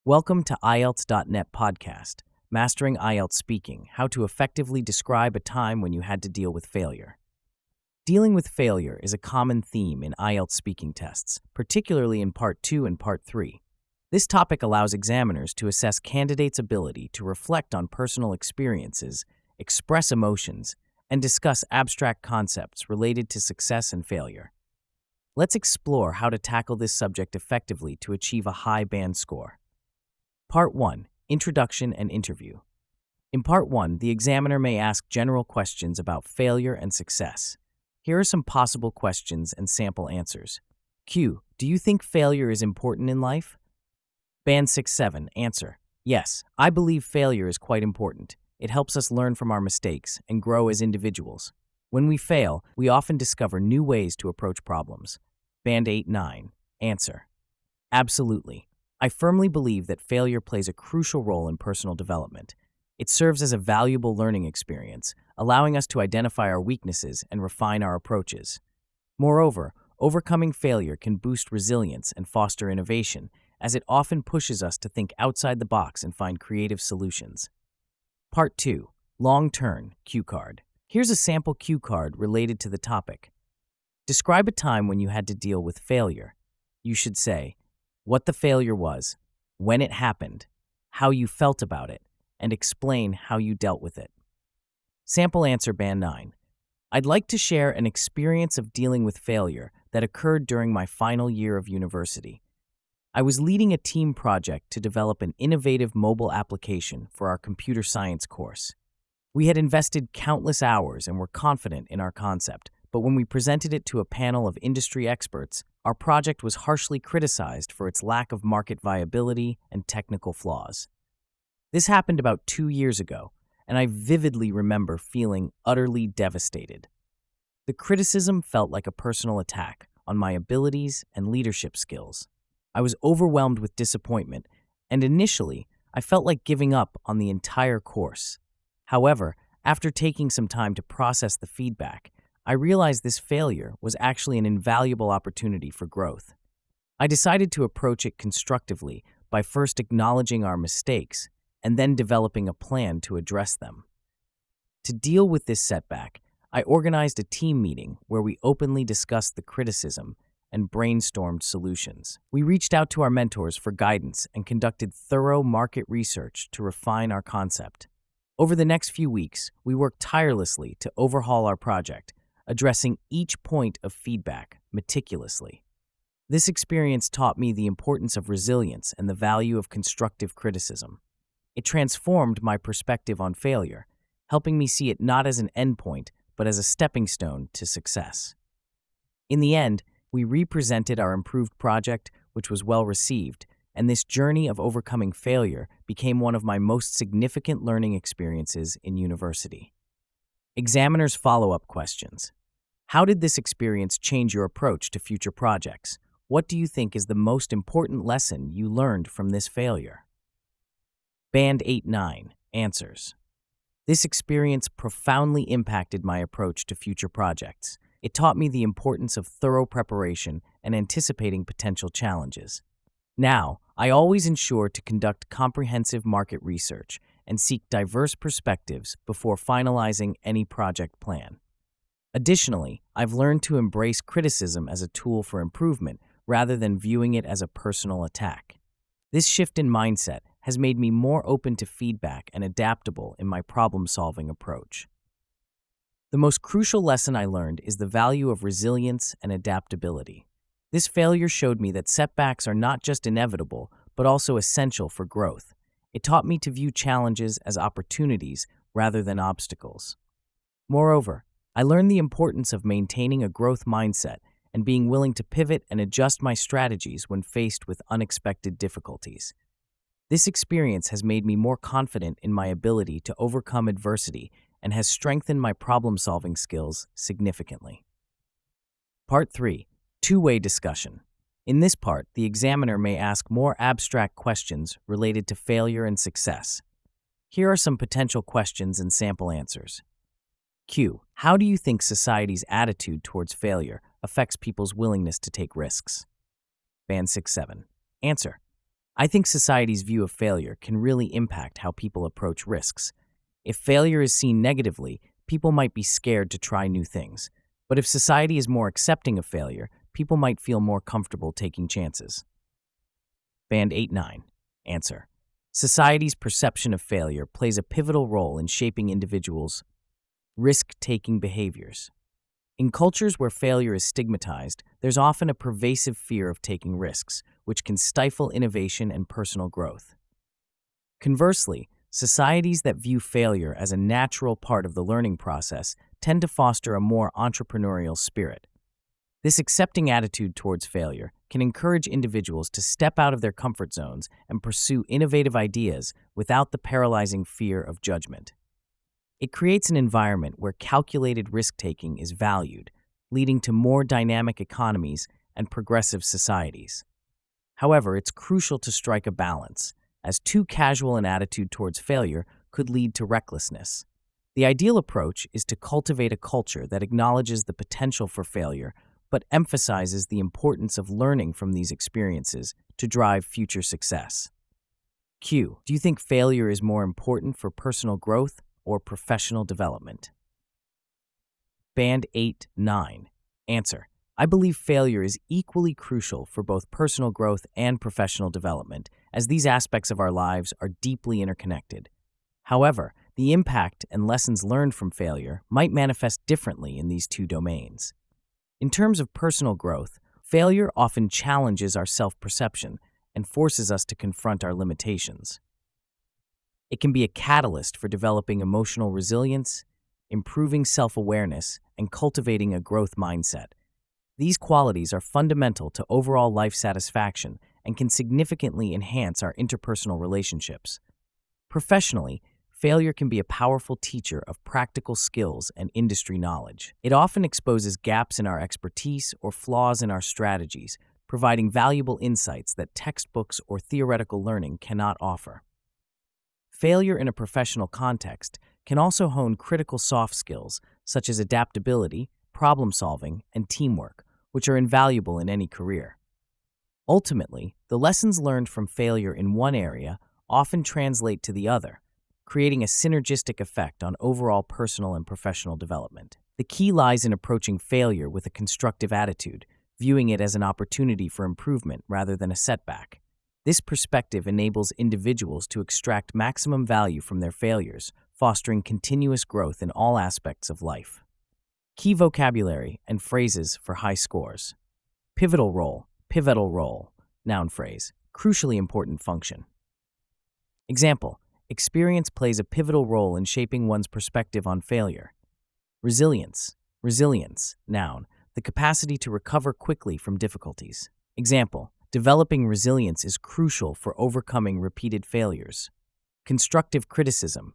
Welcome to IELTS.net podcast, Mastering IELTS Speaking, how to effectively describe a time when you had to deal with failure. Dealing with failure is a common theme in IELTS speaking tests, particularly in Part 2 and Part 3. This topic allows examiners to assess candidates' ability to reflect on personal experiences, express emotions, and discuss abstract concepts related to success and failure. Let's explore how to tackle this subject effectively to achieve a high band score. Part 1. Introduction and Interview. In Part 1, the examiner may ask general questions about failure and success. Here are some possible questions and sample answers. Q. Do you think failure is important in life? Band 6-7. Answer. Yes, I believe failure is quite important. It helps us learn from our mistakes and grow as individuals. When we fail, we often discover new ways to approach problems. Band 8-9. Answer. Absolutely. I firmly believe that failure plays a crucial role in personal development. It serves as a valuable learning experience, allowing us to identify our weaknesses and refine our approaches. Moreover, overcoming failure can boost resilience and foster innovation, as it often pushes us to think outside the box and find creative solutions. Part 2. Long Turn Cue Card. Here's a sample cue card related to the topic. Describe a time when you had to deal with failure. You should say what the failure was, when it happened, how you felt about it, and explain how you dealt with it. Sample answer Band 9. I'd like to share an experience of dealing with failure that occurred during my final year of university. I was leading a team project to develop an innovative mobile application for our computer science course. We had invested countless hours and were confident in our concept, but when we presented it to a panel of industry experts, our project was harshly criticized for its lack of market viability and technical flaws. This happened about 2 years ago, and I vividly remember feeling utterly devastated. The criticism felt like a personal attack on my abilities and leadership skills. I was overwhelmed with disappointment, and initially, I felt like giving up on the entire course. However, after taking some time to process the feedback, I realized this failure was actually an invaluable opportunity for growth. I decided to approach it constructively by first acknowledging our mistakes and then developing a plan to address them. To deal with this setback, I organized a team meeting where we openly discussed the criticism and brainstormed solutions. We reached out to our mentors for guidance and conducted thorough market research to refine our concept. Over the next few weeks, we worked tirelessly to overhaul our project, addressing each point of feedback meticulously. This experience taught me the importance of resilience and the value of constructive criticism. It transformed my perspective on failure, helping me see it not as an endpoint, but as a stepping stone to success. In the end, we represented our improved project, which was well received, and this journey of overcoming failure became one of my most significant learning experiences in university. Examiners' follow-up questions. How did this experience change your approach to future projects? What do you think is the most important lesson you learned from this failure? Band 8-9. Answers. This experience profoundly impacted my approach to future projects. It taught me the importance of thorough preparation and anticipating potential challenges. Now, I always ensure to conduct comprehensive market research and seek diverse perspectives before finalizing any project plan. Additionally, I've learned to embrace criticism as a tool for improvement rather than viewing it as a personal attack. This shift in mindset has made me more open to feedback and adaptable in my problem-solving approach. The most crucial lesson I learned is the value of resilience and adaptability. This failure showed me that setbacks are not just inevitable, but also essential for growth. It taught me to view challenges as opportunities rather than obstacles. Moreover, I learned the importance of maintaining a growth mindset and being willing to pivot and adjust my strategies when faced with unexpected difficulties. This experience has made me more confident in my ability to overcome adversity and has strengthened my problem-solving skills significantly. Part 3. Two-way discussion. In this part, the examiner may ask more abstract questions related to failure and success. Here are some potential questions and sample answers. Q. How do you think society's attitude towards failure affects people's willingness to take risks? Band 6-7. Answer. I think society's view of failure can really impact how people approach risks. If failure is seen negatively, people might be scared to try new things. But if society is more accepting of failure, people might feel more comfortable taking chances. Band 8-9. Answer. Society's perception of failure plays a pivotal role in shaping individuals' risk-taking behaviors. In cultures where failure is stigmatized, there's often a pervasive fear of taking risks, which can stifle innovation and personal growth. Conversely, societies that view failure as a natural part of the learning process tend to foster a more entrepreneurial spirit. This accepting attitude towards failure can encourage individuals to step out of their comfort zones and pursue innovative ideas without the paralyzing fear of judgment. It creates an environment where calculated risk-taking is valued, leading to more dynamic economies and progressive societies. However, it's crucial to strike a balance, as too casual an attitude towards failure could lead to recklessness. The ideal approach is to cultivate a culture that acknowledges the potential for failure but emphasizes the importance of learning from these experiences to drive future success. Q. Do you think failure is more important for personal growth or professional development? Band 8-9. Answer. I believe failure is equally crucial for both personal growth and professional development, as these aspects of our lives are deeply interconnected. However, the impact and lessons learned from failure might manifest differently in these two domains. In terms of personal growth, failure often challenges our self-perception and forces us to confront our limitations. It can be a catalyst for developing emotional resilience, improving self-awareness, and cultivating a growth mindset. These qualities are fundamental to overall life satisfaction and can significantly enhance our interpersonal relationships. Professionally, failure can be a powerful teacher of practical skills and industry knowledge. It often exposes gaps in our expertise or flaws in our strategies, providing valuable insights that textbooks or theoretical learning cannot offer. Failure in a professional context can also hone critical soft skills such as adaptability, problem-solving, and teamwork, which are invaluable in any career. Ultimately, the lessons learned from failure in one area often translate to the other, creating a synergistic effect on overall personal and professional development. The key lies in approaching failure with a constructive attitude, viewing it as an opportunity for improvement rather than a setback. This perspective enables individuals to extract maximum value from their failures, fostering continuous growth in all aspects of life. Key vocabulary and phrases for high scores. Pivotal role, noun phrase, crucially important function. Example, experience plays a pivotal role in shaping one's perspective on failure. Resilience, noun, the capacity to recover quickly from difficulties. Example, developing resilience is crucial for overcoming repeated failures. Constructive criticism,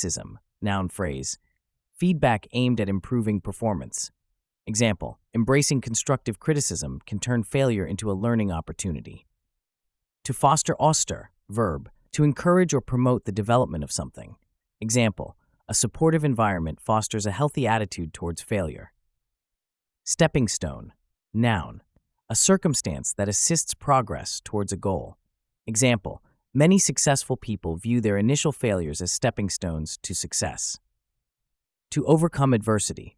noun phrase, feedback aimed at improving performance. Example, embracing constructive criticism can turn failure into a learning opportunity. To foster auster, verb, to encourage or promote the development of something. Example, a supportive environment fosters a healthy attitude towards failure. Stepping stone, noun, a circumstance that assists progress towards a goal. Example, many successful people view their initial failures as stepping stones to success. To overcome adversity.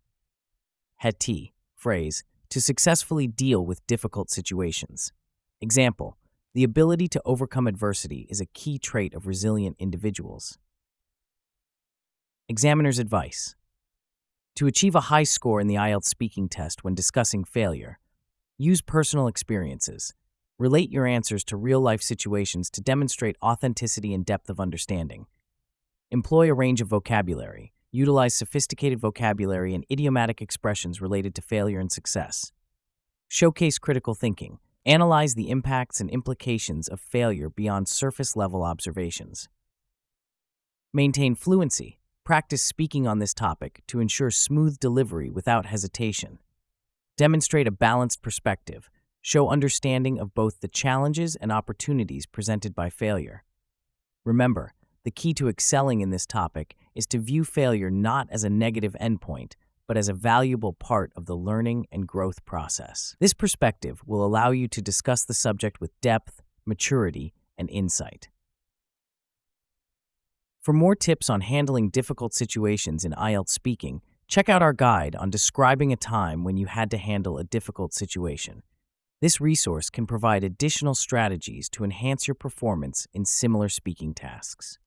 Heti, phrase, to successfully deal with difficult situations. Example, the ability to overcome adversity is a key trait of resilient individuals. Examiner's advice. To achieve a high score in the IELTS speaking test when discussing failure, use personal experiences. Relate your answers to real-life situations to demonstrate authenticity and depth of understanding. Employ a range of vocabulary. Utilize sophisticated vocabulary and idiomatic expressions related to failure and success. Showcase critical thinking. Analyze the impacts and implications of failure beyond surface-level observations. Maintain fluency. Practice speaking on this topic to ensure smooth delivery without hesitation. Demonstrate a balanced perspective. Show understanding of both the challenges and opportunities presented by failure. Remember, the key to excelling in this topic is to view failure not as a negative endpoint, but as a valuable part of the learning and growth process. This perspective will allow you to discuss the subject with depth, maturity, and insight. For more tips on handling difficult situations in IELTS speaking, check out our guide on describing a time when you had to handle a difficult situation. This resource can provide additional strategies to enhance your performance in similar speaking tasks.